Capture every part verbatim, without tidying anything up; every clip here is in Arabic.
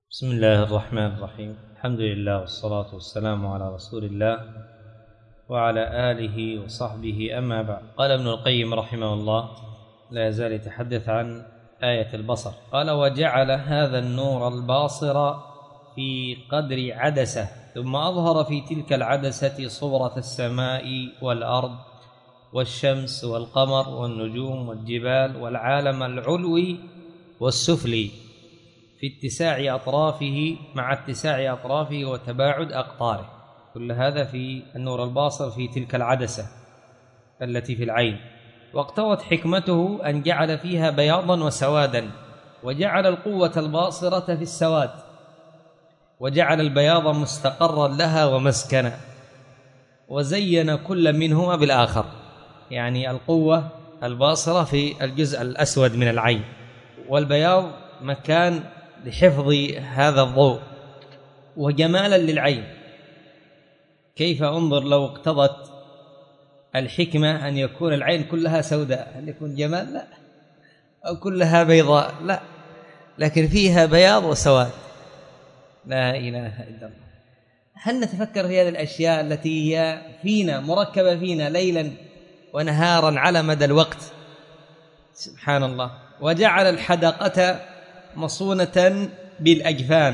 بسم الله الرحمن الرحيم. الحمد لله والصلاة والسلام على رسول الله وعلى آله وصحبه، أما بعد. قال ابن القيم رحمه الله، لا يزال يتحدث عن آية البصر. قال: وجعل هذا النور الباصر في قدر عدسة، ثم أظهر في تلك العدسة صورة السماء والأرض والشمس والقمر والنجوم والجبال والعالم العلوي والسفلي في اتساع أطرافه مع اتساع أطرافه وتباعد أقطاره. كل هذا في النور الباصر في تلك العدسة التي في العين. واقتضت حكمته أن جعل فيها بياضا وسوادا، وجعل القوة الباصرة في السواد، وجعل البياض مستقرا لها ومسكنا، وزين كل منهما بالآخر. يعني القوة الباصرة في الجزء الأسود من العين، والبياض مكان لحفظ هذا الضوء وجمالا للعين. كيف انظر لو اقتضت الحكمة أن يكون العين كلها سوداء، هل يكون جمال؟ لا. أو كلها بيضاء؟ لا، لكن فيها بياض وسواد. لا إله إلا الله. هل نتفكر في هذه الأشياء التي هي فينا مركبة فينا ليلا ونهارا على مدى الوقت؟ سبحان الله. وجعل الحدقة مصونة بالأجفان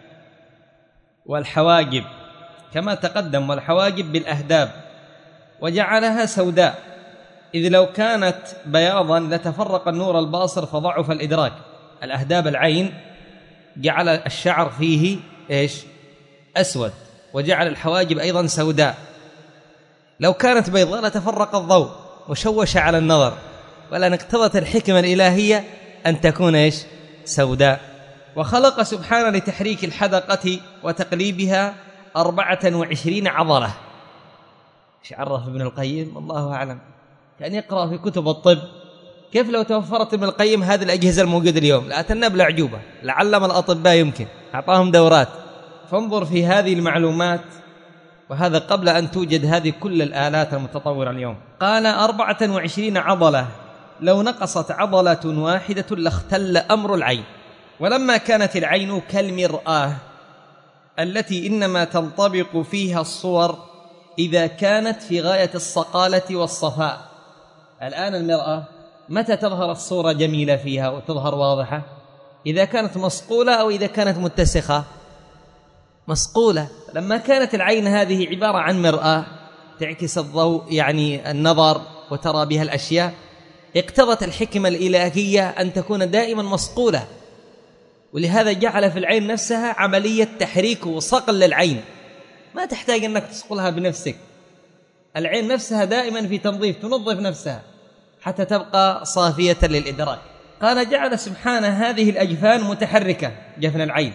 والحواجب كما تقدم، والحواجب بالأهداب، وجعلها سوداء، إذ لو كانت بياضا لتفرق النور الباصر فضعف الإدراك. الأهداب العين جعل الشعر فيه إيش؟ أسود، وجعل الحواجب أيضا سوداء. لو كانت بيضاء لتفرق الضوء وشوش على النظر، ولأن اقتضت الحكمة الإلهية أن تكون إيش؟ سوداء. وخلق سبحانه لتحريك الحدقة وتقليبها أربعة وعشرين عضلة. ايش عرف ابن القيم؟ الله أعلم. كان يقرأ في كتب الطب كيف لو توفرت ابن القيم هذه الأجهزة الموجودة اليوم لأتنا بالأعجوبة، لعلم الأطباء يمكن أعطاهم دورات. فانظر في هذه المعلومات، وهذا قبل أن توجد هذه كل الآلات المتطورة اليوم. قال أربعة وعشرين عضلة، لو نقصت عضلة واحدة لاختل أمر العين. ولما كانت العين كالمرآة التي إنما تنطبق فيها الصور إذا كانت في غاية الصقالة والصفاء. الآن المرآة متى تظهر الصورة جميلة فيها وتظهر واضحة؟ إذا كانت مصقولة أو إذا كانت متسخة؟ مصقولة. لما كانت العين هذه عبارة عن مرآة تعكس الضوء، يعني النظر، وترى بها الأشياء، اقتضت الحكمة الإلهية أن تكون دائما مصقولة، ولهذا جعل في العين نفسها عملية تحريك وصقل للعين، ما تحتاج أنك تصقلها بنفسك. العين نفسها دائما في تنظيف، تنظف نفسها حتى تبقى صافية للإدراك. قال: جعل سبحانه هذه الأجفان متحركة، جفن العين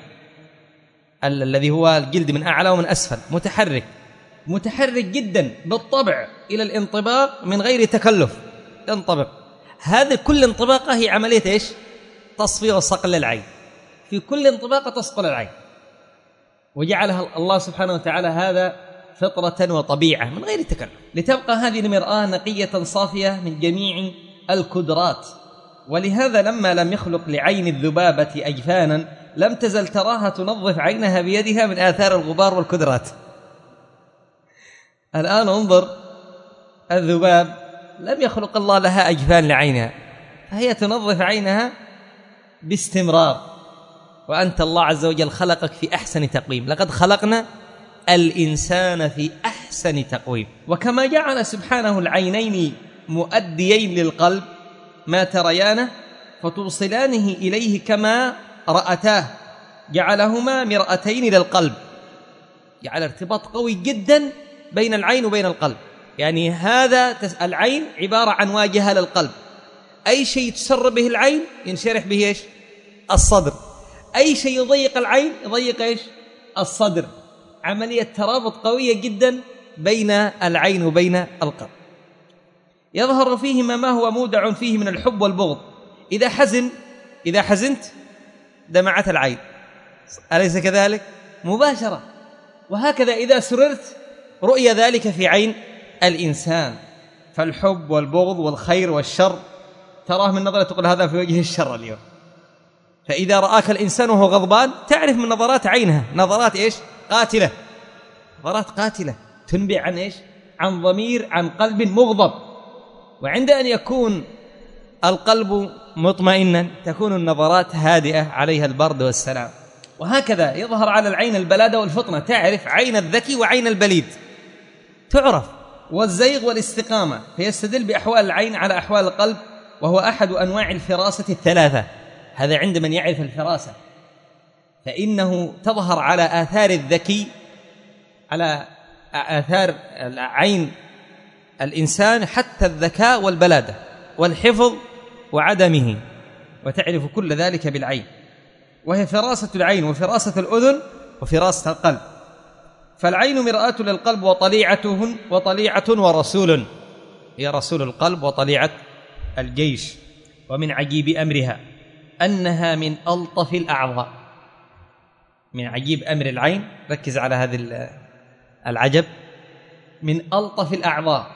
الذي هو الجلد من أعلى ومن أسفل متحرك، متحرك جدا بالطبع إلى الانطباق من غير تكلف، انطبق. هذه كل انطباقة هي عملية إيش؟ تصفية وصقل للعين. في كل انطباقة تصقل العين، وجعلها الله سبحانه وتعالى هذا فطرة وطبيعة من غير تكلف، لتبقى هذه المرآة نقية صافية من جميع الكدرات. ولهذا لما لم يخلق لعين الذبابة أجفانا لم تزل تراها تنظف عينها بيدها من آثار الغبار والكدرات. الآن انظر، الذباب لم يخلق الله لها أجفان لعينها، فهي تنظف عينها باستمرار. وأنت الله عز وجل خلقك في أحسن تقويم، لقد خلقنا الإنسان في أحسن تقويم. وكما جعل سبحانه العينين مؤديين للقلب ما تريانه فتوصلانه إليه كما رأتاه، جعلهما مرأتين للقلب، جعل ارتباط قوي جدا بين العين وبين القلب. يعني هذا العين عبارة عن واجهة للقلب، أي شيء تسر به العين ينشرح به إيش؟ الصدر، أي شيء يضيق العين يضيق إيش؟ الصدر. عملية ترابط قوية جدا بين العين وبين القلب. يظهر فيهما ما هو مودع فيه من الحب والبغض. إذا حزن إذا حزنت دمعت العين، أليس كذلك؟ مباشرة. وهكذا إذا سررت رؤية ذلك في عين الإنسان. فالحب والبغض والخير والشر تراه من نظرة تقول هذا في وجه الشر اليوم، فإذا رآك الإنسان وهو غضبان تعرف من نظرات عينها نظرات إيش؟ قاتلة، نظرات قاتلة تنبئ عن إيش؟ عن ضمير، عن قلب مغضب. وعند أن يكون القلب مطمئنا تكون النظرات هادئة عليها البرد والسلام. وهكذا يظهر على العين البلادة والفطنة، تعرف عين الذكي وعين البليد تعرف، والزيغ والاستقامة، فيستدل بأحوال العين على أحوال القلب، وهو أحد أنواع الفراسة الثلاثة. هذا عند من يعرف الفراسة، فإنه تظهر على آثار الذكي، على آثار عين الإنسان حتى الذكاء والبلادة والحفظ وعدمه، وتعرف كل ذلك بالعين، وهي فراسة العين وفراسة الأذن وفراسة القلب. فالعين مرآة للقلب وطليعته وطليعة ورسول، هي رسول القلب وطليعة الجيش. ومن عجيب أمرها أنها من ألطف الأعضاء. من عجيب أمر العين، ركز على هذا العجب، من ألطف الأعضاء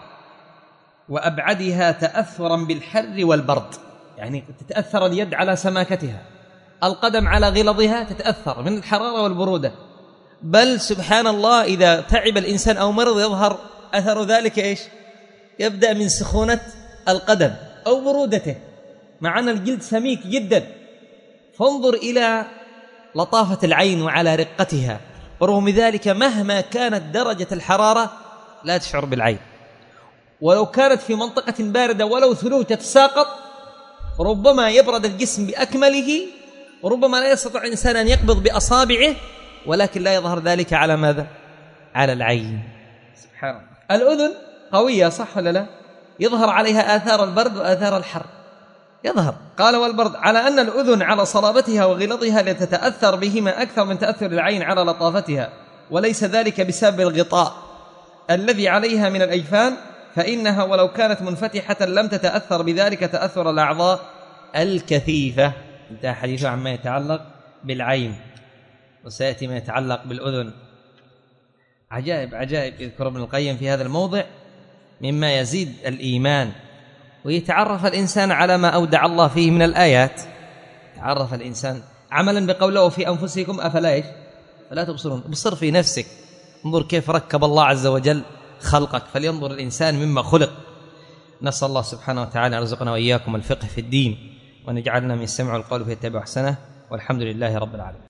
وأبعدها تأثرا بالحر والبرد، يعني تتأثر اليد على سماكتها، القدم على غلظها تتأثر من الحرارة والبرودة، بل سبحان الله إذا تعب الإنسان أو مرض يظهر أثر ذلك إيش؟ يبدأ من سخونة القدم أو برودته، مع أن الجلد سميك جدا. فانظر إلى لطافة العين وعلى رقتها، ورغم ذلك مهما كانت درجة الحرارة لا تشعر بالعين، ولو كانت في منطقة باردة ولو ثلوج تتساقط ربما يبرد الجسم بأكمله، وربما لا يستطيع الإنسان أن يقبض بأصابعه، ولكن لا يظهر ذلك على ماذا؟ على العين. سبحان الله. الأذن قوية صح ولا لا؟ يظهر عليها آثار البرد وآثار الحر، يظهر. قال والبرد، على أن الأذن على صلابتها وغلظها لتتأثر بهما أكثر من تأثر العين على لطافتها، وليس ذلك بسبب الغطاء الذي عليها من الأجفان، فإنها ولو كانت منفتحة لم تتأثر بذلك تأثر الأعضاء الكثيفة. انتهى حديثه عما يتعلق بالعين، وسيأتي ما يتعلق بالأذن. عجائب عجائب يذكر ابن القيم في هذا الموضع مما يزيد الإيمان، ويتعرف الإنسان على ما أودع الله فيه من الآيات. تعرف الإنسان عملا بقوله في أنفسكم أفلا إيش؟ فلا تبصرون. ابصر في نفسك، انظر كيف ركب الله عز وجل خلقك، فلينظر الإنسان مما خلق. نسأل الله سبحانه وتعالى أن يرزقنا وإياكم الفقه في الدين، ونجعلنا من السمع والقول فيتبع أحسنه، والحمد لله رب العالمين.